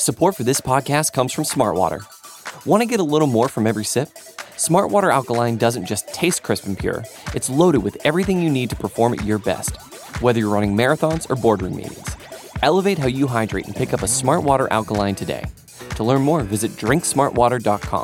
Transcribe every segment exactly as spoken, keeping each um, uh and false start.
Support for this podcast comes from Smartwater. Want to get a little more from every sip? Smartwater Alkaline doesn't just taste crisp and pure, it's loaded with everything you need to perform at your best, whether you're running marathons or boardroom meetings. Elevate how you hydrate and pick up a Smartwater Alkaline today. To learn more, visit drink smart water dot com.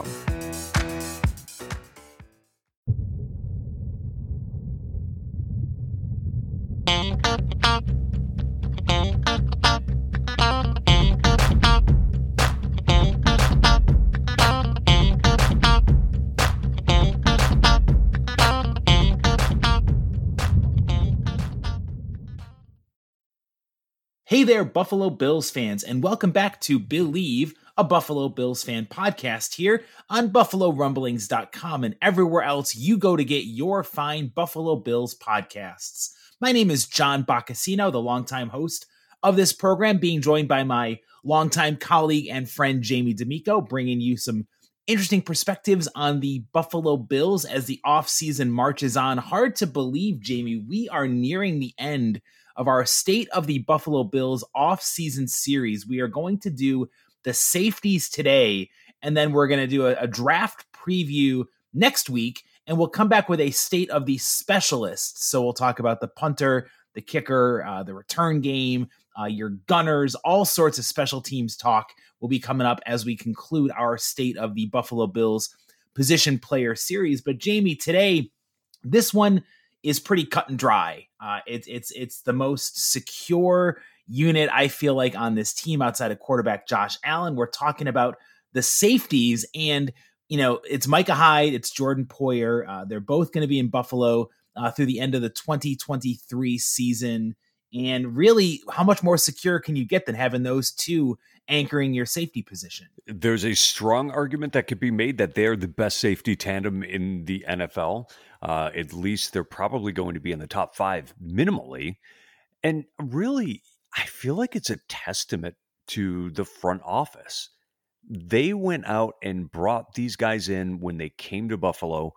Hey there, Buffalo Bills fans, and welcome back to Believe, a Buffalo Bills fan podcast here on buffalo rumblings dot com and everywhere else you go to get your fine Buffalo Bills podcasts. My name is John Boccacino, the longtime host of this program, being joined by my longtime colleague and friend Jamie D'Amico, bringing you some interesting perspectives on the Buffalo Bills as the offseason marches on. Hard to believe, Jamie, we are nearing the end of our State of the Buffalo Bills off-season series. We are going to do the safeties today, and then we're going to do a, a draft preview next week, and we'll come back with a State of the Specialists. So we'll talk about the punter, the kicker, uh, the return game, uh, your gunners, all sorts of special teams talk will be coming up as we conclude our State of the Buffalo Bills position player series. But Jamie, today, this one is pretty cut and dry. Uh, it's it's it's the most secure unit, I feel like, on this team outside of quarterback Josh Allen. We're talking about the safeties, and you know it's Micah Hyde, it's Jordan Poyer. Uh, they're both going to be in Buffalo uh, through the end of the twenty twenty-three season. And really, how much more secure can you get than having those two anchoring your safety position? There's a strong argument that could be made that they're the best safety tandem in the N F L. Uh, at least they're probably going to be in the top five minimally. And really, I feel like it's a testament to the front office. They went out and brought these guys in when they came to Buffalo,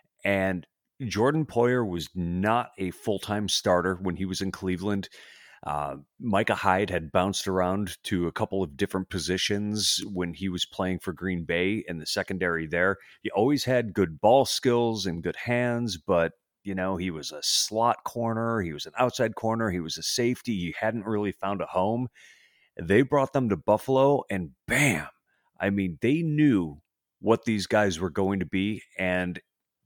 and Jordan Poyer was not a full-time starter when he was in Cleveland. Uh, Micah Hyde had bounced around to a couple of different positions when he was playing for Green Bay in the secondary there. He always had good ball skills and good hands, but, you know, he was a slot corner. He was an outside corner. He was a safety. He hadn't really found a home. They brought them to Buffalo, and bam! I mean, they knew what these guys were going to be, and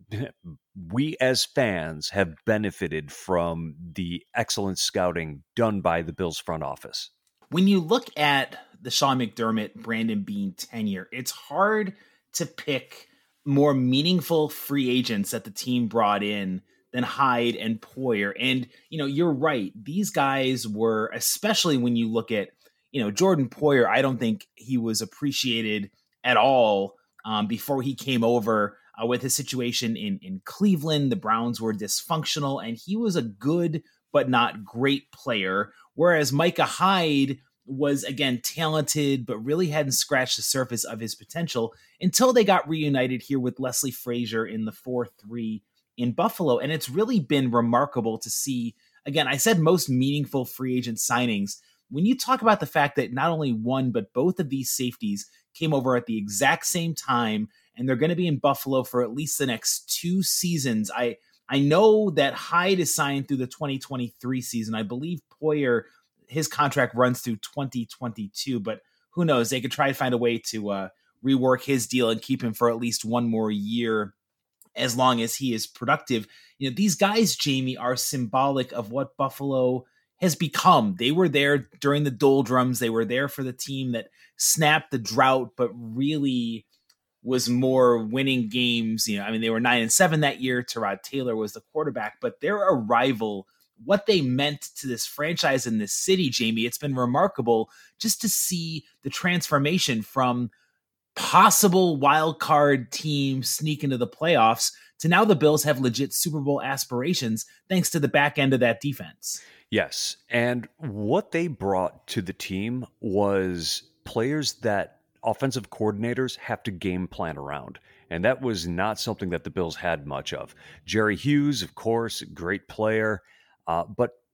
we as fans have benefited from the excellent scouting done by the Bills front office. When you look at the Sean McDermott, Brandon Beane tenure, it's hard to pick more meaningful free agents that the team brought in than Hyde and Poyer. And, you know, you're right. These guys were, especially when you look at, you know, Jordan Poyer, I don't think he was appreciated at all um, before he came over. Uh, with his situation in, in Cleveland, the Browns were dysfunctional, and he was a good but not great player, whereas Micah Hyde was, again, talented, but really hadn't scratched the surface of his potential until they got reunited here with Leslie Frazier in the four three in Buffalo. And it's really been remarkable to see, again, I said most meaningful free agent signings. When you talk about the fact that not only one, but both of these safeties came over at the exact same time, and they're going to be in Buffalo for at least the next two seasons. I I know that Hyde is signed through the twenty twenty-three season. I believe Poyer, his contract runs through twenty twenty-two, but who knows? They could try to find a way to uh, rework his deal and keep him for at least one more year as long as he is productive. You know, these guys, Jamie, are symbolic of what Buffalo has become. They were there during the doldrums. They were there for the team that snapped the drought, but really was more winning games. You know, I mean, they were nine and seven that year. Tyrod Taylor was the quarterback, but their arrival, what they meant to this franchise in this city, Jamie, it's been remarkable just to see the transformation from possible wild card team sneak into the playoffs to now the Bills have legit Super Bowl aspirations thanks to the back end of that defense. Yes. And what they brought to the team was players that offensive coordinators have to game plan around. And that was not something that the Bills had much of. Jerry Hughes, of course, great player. Uh, but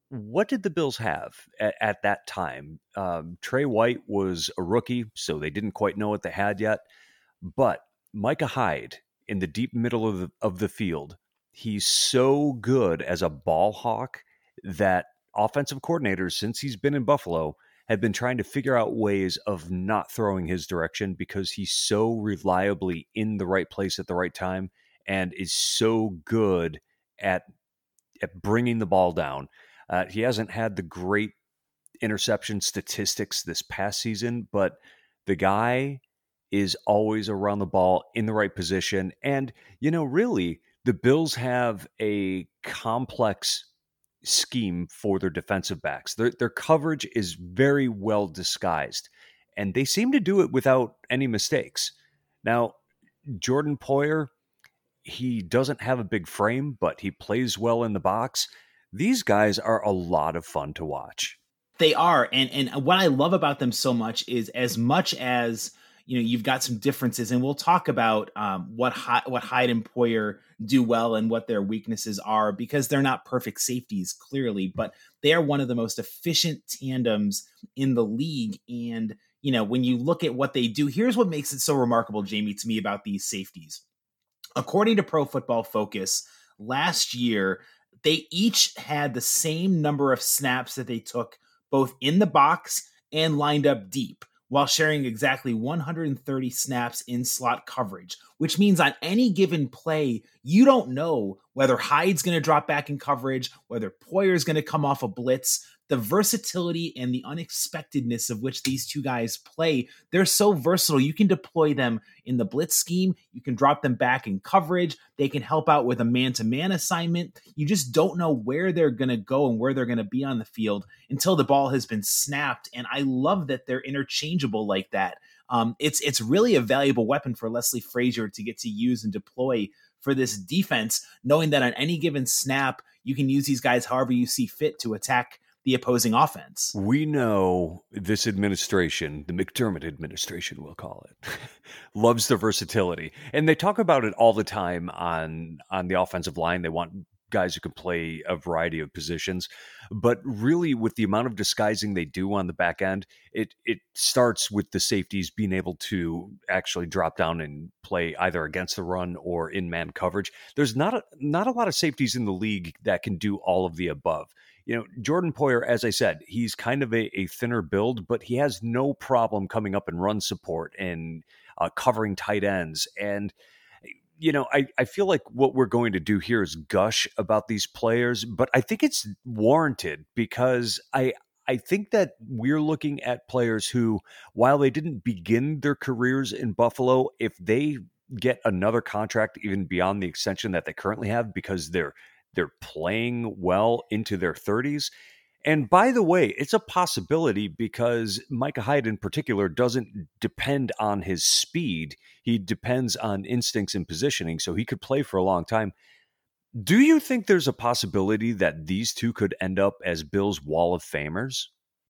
what did the Bills have at, at that time? Um, Trey White was a rookie, so they didn't quite know what they had yet. But Micah Hyde in the deep middle of the, of the field, he's so good as a ball hawk that offensive coordinators, since he's been in Buffalo, have been trying to figure out ways of not throwing his direction because he's so reliably in the right place at the right time and is so good at at bringing the ball down. Uh, he hasn't had the great interception statistics this past season, but the guy is always around the ball in the right position. And, you know, really, the Bills have a complex scheme for their defensive backs. Their, their coverage is very well disguised, and they seem to do it without any mistakes. Now, Jordan Poyer, he doesn't have a big frame, but he plays well in the box. These guys are a lot of fun to watch. They are. And and what I love about them so much is as much as, you know, you've got some differences, and we'll talk about um, what Hy- what Hyde and Poyer do well and what their weaknesses are, because they're not perfect safeties, clearly, but they are one of the most efficient tandems in the league. And, you know, when you look at what they do, here's what makes it so remarkable, Jamie, to me about these safeties. According to Pro Football Focus, last year, they each had the same number of snaps that they took both in the box and lined up deep, while sharing exactly one hundred thirty snaps in slot coverage, which means on any given play, you don't know whether Hyde's going to drop back in coverage, whether Poyer's going to come off a blitz. The versatility and the unexpectedness of which these two guys play, they're so versatile. You can deploy them in the blitz scheme. You can drop them back in coverage. They can help out with a man-to-man assignment. You just don't know where they're going to go and where they're going to be on the field until the ball has been snapped. And I love that they're interchangeable like that. Um, it's it's really a valuable weapon for Leslie Frazier to get to use and deploy for this defense, knowing that on any given snap, you can use these guys however you see fit to attack the opposing offense. We know this administration, the McDermott administration, we'll call it, loves the versatility. And they talk about it all the time on, on the offensive line. They want guys who can play a variety of positions. But really, with the amount of disguising they do on the back end, it it starts with the safeties being able to actually drop down and play either against the run or in man coverage. There's not a, not a lot of safeties in the league that can do all of the above. You know, Jordan Poyer, as I said, he's kind of a, a thinner build, but he has no problem coming up and run support and uh, covering tight ends. And, you know, I, I feel like what we're going to do here is gush about these players, but I think it's warranted because I, I think that we're looking at players who, while they didn't begin their careers in Buffalo, if they get another contract even beyond the extension that they currently have because they're They're playing well into their thirties. And by the way, it's a possibility because Micah Hyde in particular doesn't depend on his speed. He depends on instincts and positioning, so he could play for a long time. Do you think there's a possibility that these two could end up as Bills Wall of Famers?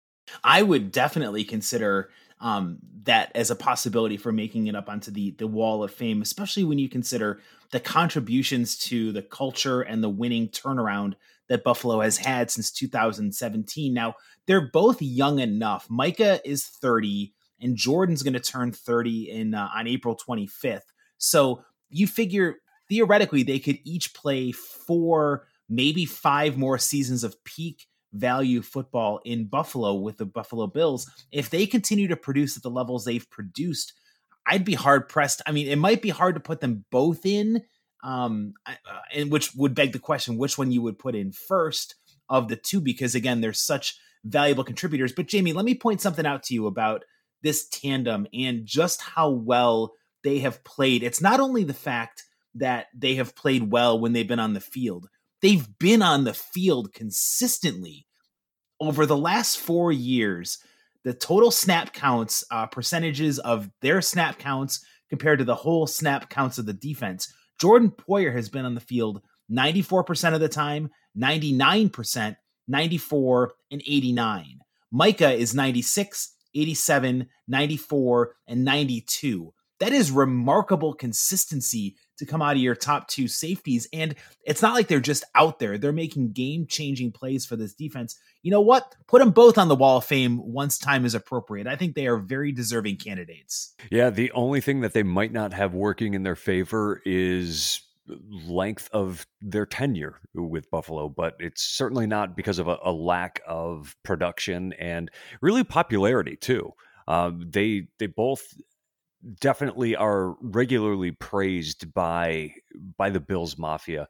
I would definitely consider um, that as a possibility for making it up onto the, the Wall of Fame, especially when you consider the contributions to the culture and the winning turnaround that Buffalo has had since two thousand seventeen. Now, they're both young enough. Micah is thirty, and Jordan's going to turn thirty in uh, on April twenty-fifth. So you figure theoretically they could each play four, maybe five more seasons of peak value football in Buffalo with the Buffalo Bills. If they continue to produce at the levels they've produced, I'd be hard pressed. I mean, it might be hard to put them both in, um, uh, and which would beg the question, which one you would put in first of the two, because again, they're such valuable contributors. But Jamie, let me point something out to you about this tandem and just how well they have played. It's not only the fact that they have played well when they've been on the field. They've been on the field consistently over the last four years. The total snap counts, uh, percentages of their snap counts compared to the whole snap counts of the defense. Jordan Poyer has been on the field ninety-four percent of the time, ninety-nine percent, ninety-four, and eighty-nine. Micah is ninety-six, eighty-seven, ninety-four, and ninety-two. That is remarkable consistency to come out of your top two safeties. And it's not like they're just out there. They're making game-changing plays for this defense. You know what? Put them both on the Wall of Fame once time is appropriate. I think they are very deserving candidates. Yeah, the only thing that they might not have working in their favor is length of their tenure with Buffalo, but it's certainly not because of a, a lack of production and really popularity too. Um, they they both definitely are regularly praised by by the Bills Mafia.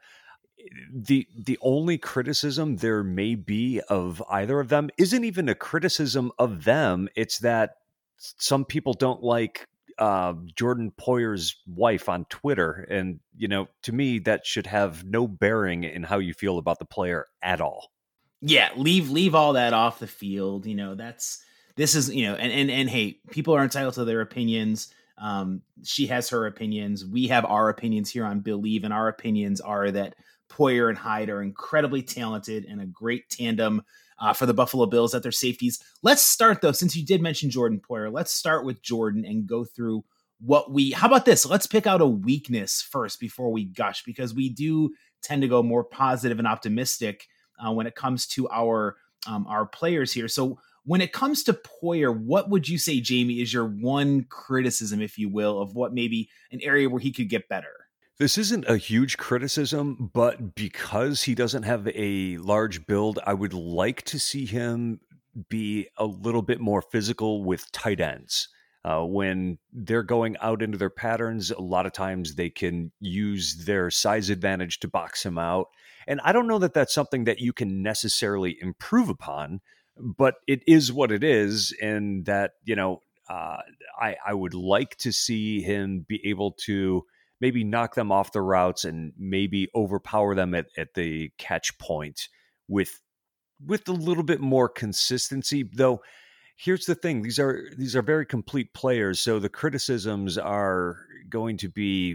The the only criticism there may be of either of them isn't even a criticism of them. It's that some people don't like uh, Jordan Poyer's wife on Twitter. And, you know, to me, that should have no bearing in how you feel about the player at all. Yeah, leave leave all that off the field. You know, that's this is, you know, and and and hey, people are entitled to their opinions. Um, she has her opinions. We have our opinions here on Believe, and our opinions are that Poyer and Hyde are incredibly talented and a great tandem uh, for the Buffalo Bills at their safeties. Let's start, though, since you did mention Jordan Poyer, let's start with Jordan and go through what we, how about this? Let's pick out a weakness first before we gush, because we do tend to go more positive and optimistic uh, when it comes to our, um, our players here. So when it comes to Poyer, what would you say, Jamie, is your one criticism, if you will, of what maybe an area where he could get better? This isn't a huge criticism, but because he doesn't have a large build, I would like to see him be a little bit more physical with tight ends. Uh, when they're going out into their patterns, a lot of times they can use their size advantage to box him out. And I don't know that that's something that you can necessarily improve upon, but it is what it is. And that, you know, uh, I, I would like to see him be able to maybe knock them off the routes and maybe overpower them at, at the catch point with with a little bit more consistency. Though, here's the thing: these are these are very complete players, so the criticisms are going to be.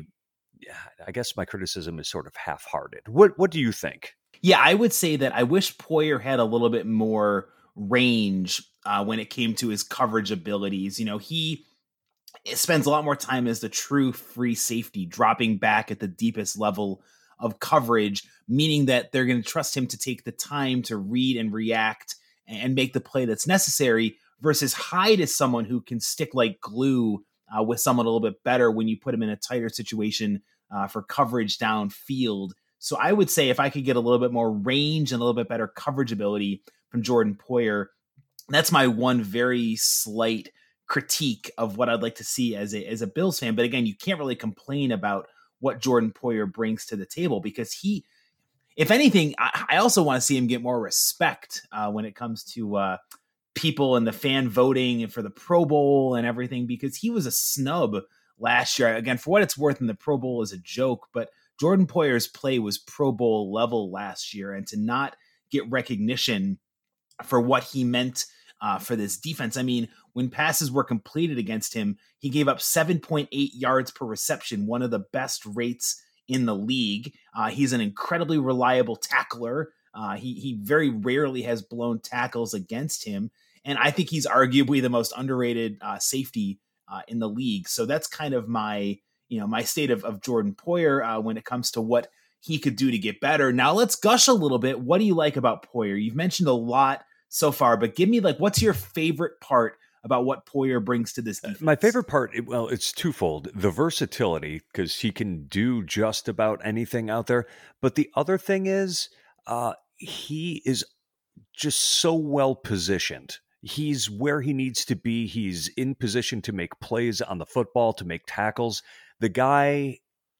I guess my criticism is sort of half-hearted. What what do you think? Yeah, I would say that I wish Poyer had a little bit more range uh, when it came to his coverage abilities. You know, he It spends a lot more time as the true free safety, dropping back at the deepest level of coverage, meaning that they're going to trust him to take the time to read and react and make the play that's necessary, versus Hyde is someone who can stick like glue uh, with someone a little bit better when you put him in a tighter situation uh, for coverage downfield. So I would say if I could get a little bit more range and a little bit better coverage ability from Jordan Poyer, that's my one very slight critique of what I'd like to see as a as a Bills fan. But again, you can't really complain about what Jordan Poyer brings to the table, because he, if anything, I, I also want to see him get more respect uh, when it comes to uh, people and the fan voting and for the Pro Bowl and everything, because he was a snub last year. Again, for what it's worth, in the Pro Bowl is a joke, but Jordan Poyer's play was Pro Bowl level last year, and to not get recognition for what he meant Uh, for this defense. I mean, when passes were completed against him, he gave up seven point eight yards per reception, one of the best rates in the league. Uh, he's an incredibly reliable tackler. Uh, he he very rarely has blown tackles against him, and I think he's arguably the most underrated uh, safety uh, in the league. So that's kind of my you know my state of of Jordan Poyer uh, when it comes to what he could do to get better. Now let's gush a little bit. What do you like about Poyer? You've mentioned a lot so far, but give me, like, what's your favorite part about what Poyer brings to this defense? My favorite part, well, it's twofold. The versatility, because he can do just about anything out there. But the other thing is, uh, he is just so well positioned. He's where he needs to be. He's in position to make plays on the football, to make tackles. The guy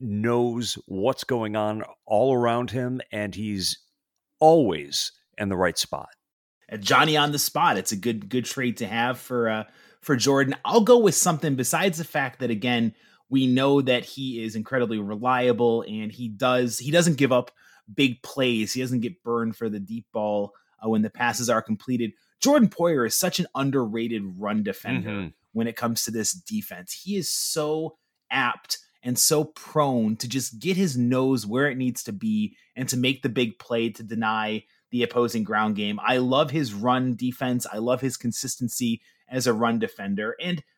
knows what's going on all around him, and he's always in the right spot. Johnny on the spot. It's a good good trait to have for uh, for Jordan. I'll go with something besides the fact that, again, we know that he is incredibly reliable, and he does he doesn't give up big plays. He doesn't get burned for the deep ball uh, when the passes are completed. Jordan Poyer is such an underrated run defender mm-hmm. when it comes to this defense. He is so apt and so prone to just get his nose where it needs to be and to make the big play to deny the opposing ground game. I love his run defense. I love his consistency as a run defender. And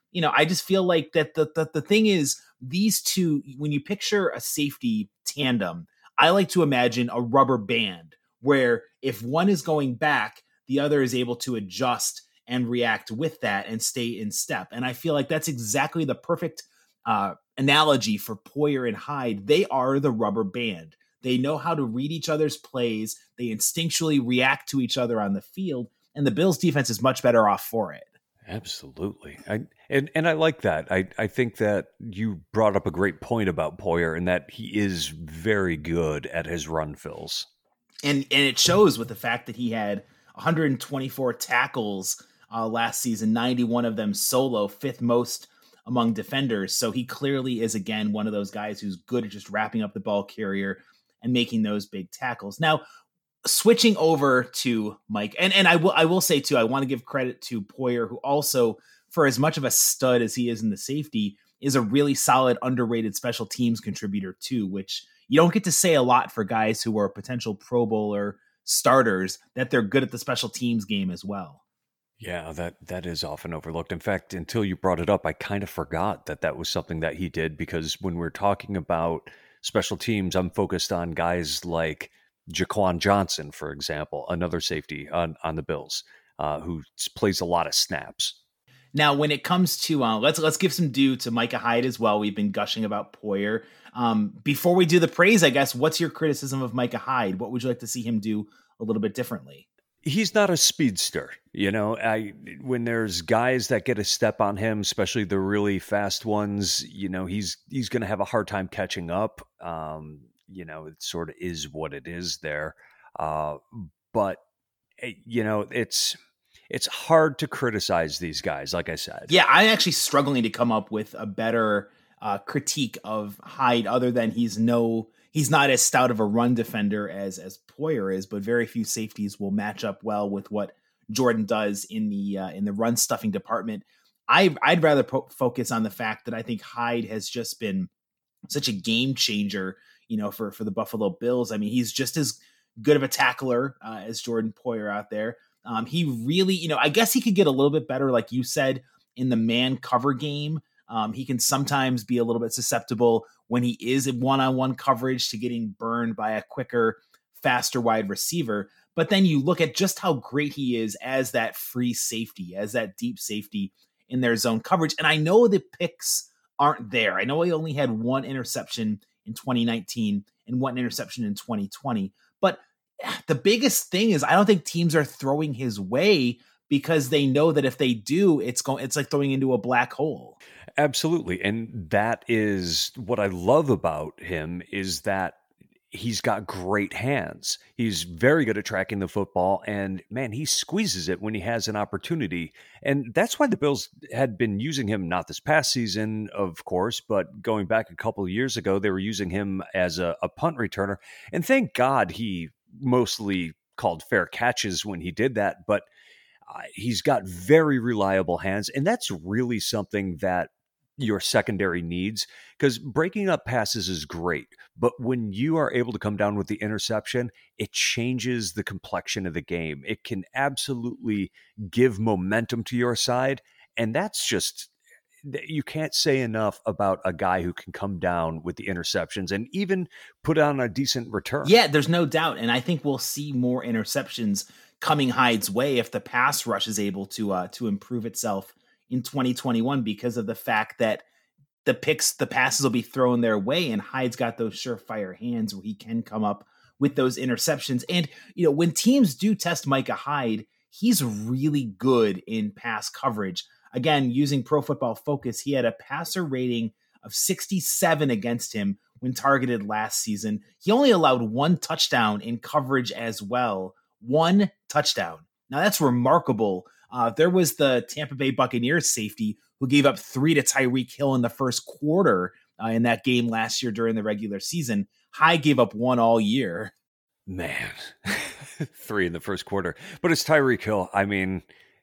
you know, I just feel like that the, the, the thing is these two, when you picture a safety tandem, I like to imagine a rubber band where if one is going back, the other is able to adjust and react with that and stay in step. And I feel like that's exactly the perfect uh, analogy for Poyer and Hyde. They are the rubber band. They know how to read each other's plays. They instinctually react to each other on the field, and the Bills defense is much better off for it. Absolutely. I, and, and I like that. I, I think that you brought up a great point about Poyer and that he is very good at his run fills. And, and it shows with the fact that he had one hundred twenty-four tackles uh, last season, ninety-one of them solo, fifth most among defenders. So he clearly is, again, one of those guys who's good at just wrapping up the ball carrier and making those big tackles. Now, switching over to Mike, and, and I will I will say, too, I want to give credit to Poyer, who also, for as much of a stud as he is in the safety, is a really solid, underrated special teams contributor, too, which you don't get to say a lot for guys who are potential Pro Bowler starters, that they're good at the special teams game as well. Yeah, that that is often overlooked. In fact, until you brought it up, I kind of forgot that that was something that he did, because when we're talking about special teams, I'm focused on guys like Jaquan Johnson, for example, another safety on, on the Bills, uh, who plays a lot of snaps. Now, when it comes to, uh, let's let's give some due to Micah Hyde as well. We've been gushing about Poyer. Um, before we do the praise, I guess, what's your criticism of Micah Hyde? What would you like to see him do a little bit differently? He's not a speedster. You know, I, when there's guys that get a step on him, especially the really fast ones, you know, he's he's going to have a hard time catching up. Um, you know, it sort of is what it is there. Uh, but, you know, it's it's hard to criticize these guys, like I said. Yeah, I'm actually struggling to come up with a better uh, critique of Hyde, other than he's no, he's not as stout of a run defender as as Poyer is, but very few safeties will match up well with what Jordan does in the uh, in the run stuffing department. I I'd rather po- focus on the fact that I think Hyde has just been such a game changer, you know, for for the Buffalo Bills. I mean, he's just as good of a tackler uh, as Jordan Poyer out there. Um, he really, you know, I guess he could get a little bit better, like you said, in the man cover game. Um, he can sometimes be a little bit susceptible when he is in one-on-one coverage to getting burned by a quicker, faster wide receiver. But then you look at just how great he is as that free safety, as that deep safety in their zone coverage. And I know the picks aren't there. I know he only had one interception in twenty nineteen and one interception in twenty twenty. But the biggest thing is I don't think teams are throwing his way, because they know that if they do, it's going, it's like throwing into a black hole. Absolutely. And that is what I love about him, is that he's got great hands. He's very good at tracking the football, and man, he squeezes it when he has an opportunity. And that's why the Bills had been using him, not this past season, of course, but going back a couple of years ago, they were using him as a, a punt returner. And thank God he mostly called fair catches when he did that, but uh, he's got very reliable hands. And that's really something that your secondary needs, because breaking up passes is great, but when you are able to come down with the interception, it changes the complexion of the game. It can absolutely give momentum to your side. And that's just, you can't say enough about a guy who can come down with the interceptions and even put on a decent return. Yeah, there's no doubt. And I think we'll see more interceptions coming Hyde's way if the pass rush is able to uh, to improve itself in twenty twenty-one, because of the fact that the picks, the passes will be thrown their way, and Hyde's got those surefire hands where he can come up with those interceptions. And, you know, when teams do test Micah Hyde, he's really good in pass coverage. Again, using Pro Football Focus, he had a passer rating of sixty-seven against him when targeted last season. He only allowed one touchdown in coverage as well. One touchdown. Now that's remarkable. Uh, there was the Tampa Bay Buccaneers safety who gave up three to Tyreek Hill in the first quarter uh, in that game last year during the regular season. Hyde gave up one all year. Man, three in the first quarter. But it's Tyreek Hill. I mean,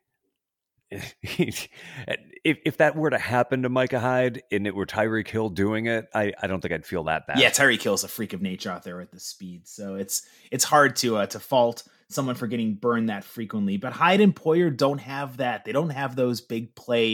if if that were to happen to Micah Hyde and it were Tyreek Hill doing it, I, I don't think I'd feel that bad. Yeah, Tyreek Hill's a freak of nature out there at the speed, so it's it's hard to uh, to fault someone for getting burned that frequently. But Hyde and Poyer don't have that. They don't have those big play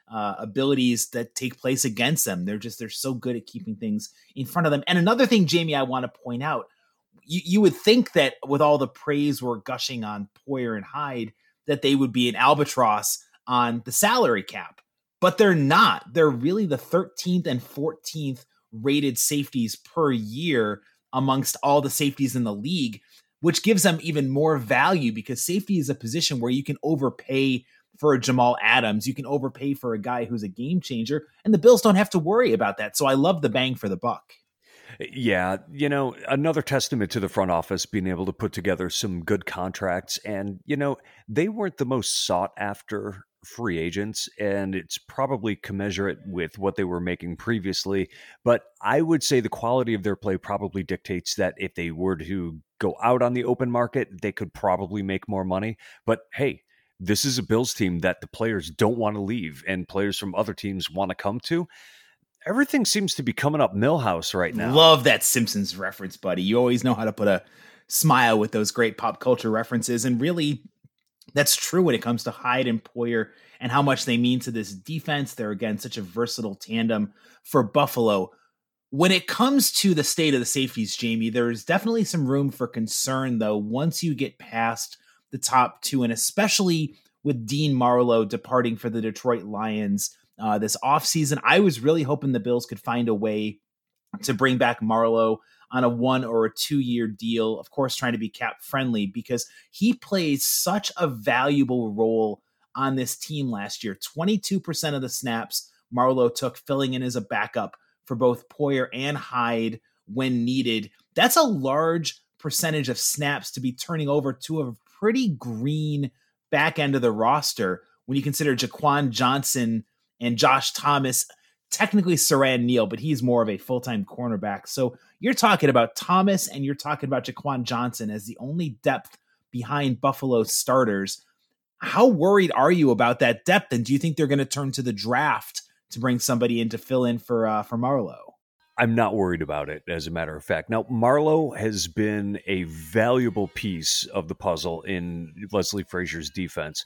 uh, abilities that take place against them. They're just, they're so good at keeping things in front of them. And another thing, Jamie, I want to point out, you, you would think that with all the praise we're gushing on Poyer and Hyde, that they would be an albatross on the salary cap, but they're not. They're really the thirteenth and fourteenth rated safeties per year amongst all the safeties in the league, which gives them even more value because safety is a position where you can overpay for a Jamal Adams. You can overpay for a guy who's a game changer, and the Bills don't have to worry about that. So I love the bang for the buck. Yeah, you know, another testament to the front office being able to put together some good contracts. And, you know, they weren't the most sought after free agents, and it's probably commensurate with what they were making previously. But I would say the quality of their play probably dictates that if they were to go out on the open market, they could probably make more money. But hey, this is a Bills team that the players don't want to leave and players from other teams want to come to. Everything seems to be coming up Millhouse right now. Love that Simpsons reference, buddy. You always know how to put a smile with those great pop culture references. And really, that's true when it comes to Hyde and Poyer and how much they mean to this defense. They're, again, such a versatile tandem for Buffalo. When it comes to the state of the safeties, Jamie, there's definitely some room for concern, though, once you get past the top two, and especially with Dean Marlowe departing for the Detroit Lions uh, this offseason. I was really hoping the Bills could find a way to bring back Marlowe on a one or a two year deal, of course, trying to be cap friendly, because he plays such a valuable role on this team last year. twenty-two percent of the snaps Marlowe took, filling in as a backup for both Poyer and Hyde when needed. That's a large percentage of snaps to be turning over to a pretty green back end of the roster when you consider Jaquan Johnson and Josh Thomas, technically Saran Neal, but he's more of a full-time cornerback. So you're talking about Thomas and you're talking about Jaquan Johnson as the only depth behind Buffalo starters. How worried are you about that depth? And do you think they're going to turn to the draft to bring somebody in to fill in for, uh, for Marlowe? I'm not worried about it, as a matter of fact. Now, Marlowe has been a valuable piece of the puzzle in Leslie Frazier's defense,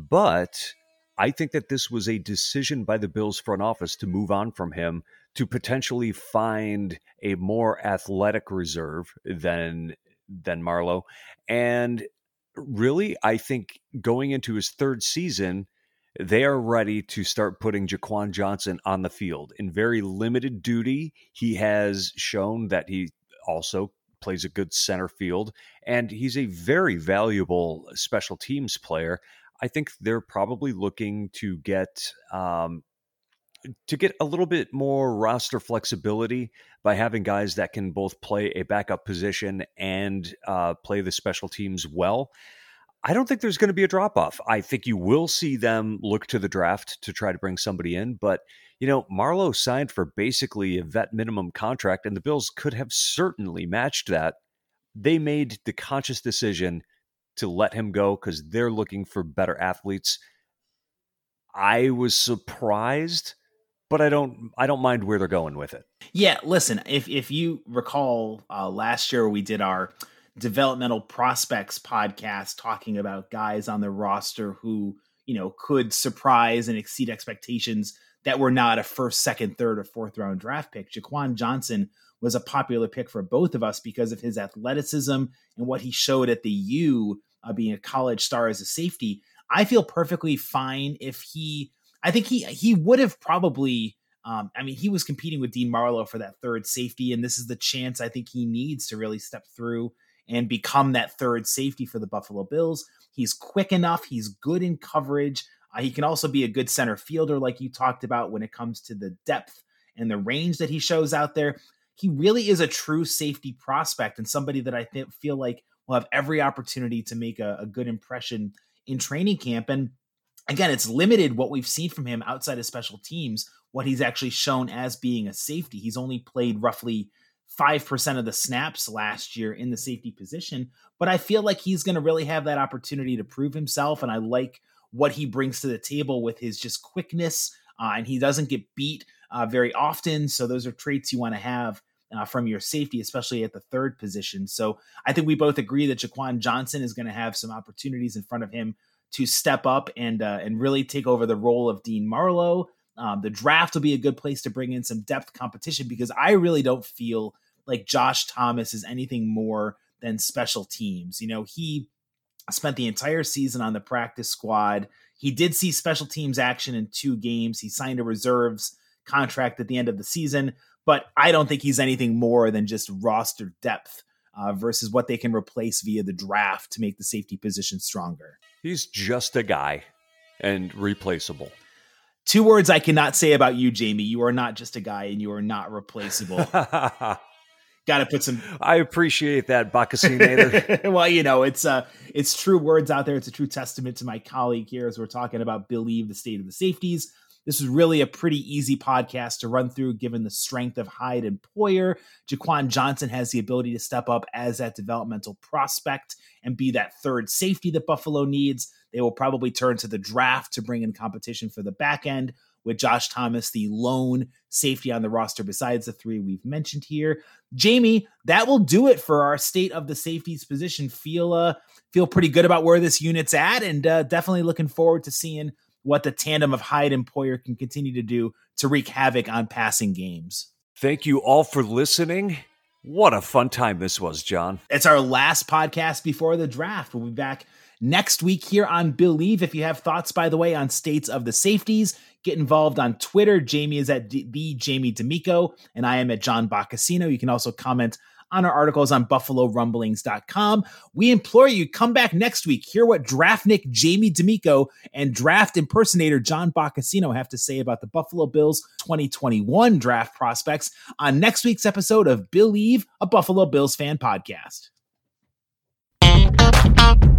but I think that this was a decision by the Bills front office to move on from him to potentially find a more athletic reserve than than Marlowe. And really, I think going into his third season, they are ready to start putting Jaquan Johnson on the field in very limited duty. He has shown that he also plays a good center field, and he's a very valuable special teams player. I think they're probably looking to get um, to get a little bit more roster flexibility by having guys that can both play a backup position and uh, play the special teams well. I don't think there's going to be a drop-off. I think you will see them look to the draft to try to bring somebody in. But, you know, Marlowe signed for basically a vet minimum contract, and the Bills could have certainly matched that. They made the conscious decision to let him go because they're looking for better athletes. I was surprised, but I don't I don't mind where they're going with it. Yeah, listen, if if you recall uh, last year we did our developmental prospects podcast talking about guys on the roster who, you know, could surprise and exceed expectations that were not a first, second, third, or fourth round draft pick. Jaquan Johnson was a popular pick for both of us because of his athleticism and what he showed at the U, uh, being a college star as a safety. I feel perfectly fine if he, I think he, he would have probably, um, I mean, he was competing with Dean Marlowe for that third safety, and this is the chance I think he needs to really step through and become that third safety for the Buffalo Bills. He's quick enough. He's good in coverage. Uh, he can also be a good center fielder, like you talked about, when it comes to the depth and the range that he shows out there. He really is a true safety prospect and somebody that I th- feel like will have every opportunity to make a, a good impression in training camp. And again, it's limited what we've seen from him outside of special teams, what he's actually shown as being a safety. He's only played roughly five percent of the snaps last year in the safety position, but I feel like he's going to really have that opportunity to prove himself. And I like what he brings to the table with his just quickness, uh, and he doesn't get beat uh, very often. So those are traits you want to have uh, from your safety, especially at the third position. So I think we both agree that Jaquan Johnson is going to have some opportunities in front of him to step up and uh, and really take over the role of Dean Marlowe. Um, the draft will be a good place to bring in some depth competition because I really don't feel like Josh Thomas is anything more than special teams. You know, he spent the entire season on the practice squad. He did see special teams action in two games. He signed a reserves contract at the end of the season, but I don't think he's anything more than just roster depth uh, versus what they can replace via the draft to make the safety position stronger. He's just a guy and replaceable. Two words I cannot say about you, Jamie. You are not just a guy and you are not replaceable. Got to put some. I appreciate that, Boccacinator. Well, you know, it's uh, it's true words out there. It's a true testament to my colleague here as we're talking about Believe, the state of the safeties. This was really a pretty easy podcast to run through given the strength of Hyde and Poyer. Jaquan Johnson has the ability to step up as that developmental prospect and be that third safety that Buffalo needs. They will probably turn to the draft to bring in competition for the back end with Josh Thomas, the lone safety on the roster besides the three we've mentioned here. Jamie, that will do it for our state of the safeties position. Feel uh, feel pretty good about where this unit's at, and uh, definitely looking forward to seeing what the tandem of Hyde and Poyer can continue to do to wreak havoc on passing games. Thank you all for listening. What a fun time this was, John. It's our last podcast before the draft. We'll be back next week here on Believe. If you have thoughts, by the way, on states of the safeties, get involved on Twitter. Jamie is at D- the Jamie D'Amico, and I am at John Boccacino. You can also comment on our articles on buffalo rumblings dot com. We implore you, come back next week, hear what draftnik Jamie D'Amico and draft impersonator John Boccacino have to say about the Buffalo Bills twenty twenty-one draft prospects on next week's episode of Believe, a Buffalo Bills fan podcast.